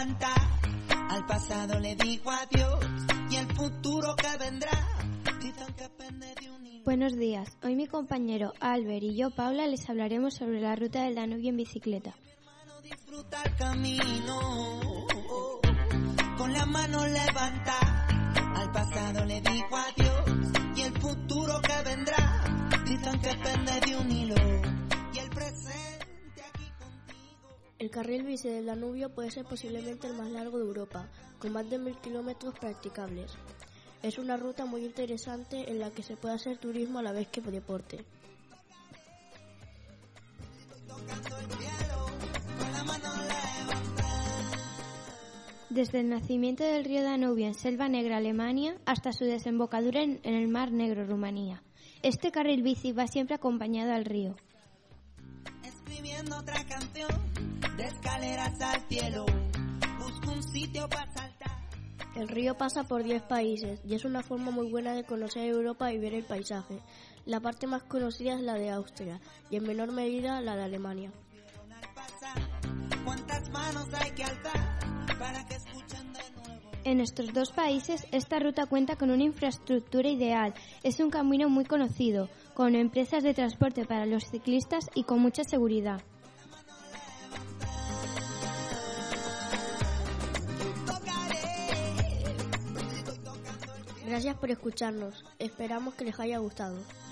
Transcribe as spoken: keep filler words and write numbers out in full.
levanta, al pasado le digo adiós y el futuro que vendrá. Dicen que pende de un hilo. Buenos días, hoy mi compañero Albert y yo, Paula, les hablaremos sobre la ruta del Danubio en bicicleta. Disfruta el camino, con la mano levanta, al pasado le digo adiós y el futuro que vendrá. Dicen que pende de un hilo y el presente aquí contigo. El carril bici del Danubio puede ser posiblemente el más largo de Europa, con más de mil kilómetros practicables. Es una ruta muy interesante en la que se puede hacer turismo a la vez que deporte. Desde el nacimiento del río Danubio en Selva Negra, Alemania, hasta su desembocadura en, en el Mar Negro, Rumanía. Este carril bici va siempre acompañado al río. Escribiendo otra canción, de escaleras al cielo, busco un sitio para saltar. El río pasa por diez países y es una forma muy buena de conocer Europa y ver el paisaje. La parte más conocida es la de Austria y en menor medida la de Alemania. ¿Cuántas manos hay que alzar para que escuchen de nuevo? En estos dos países, esta ruta cuenta con una infraestructura ideal. Es un camino muy conocido, con empresas de transporte para los ciclistas y con mucha seguridad. Gracias por escucharnos. Esperamos que les haya gustado.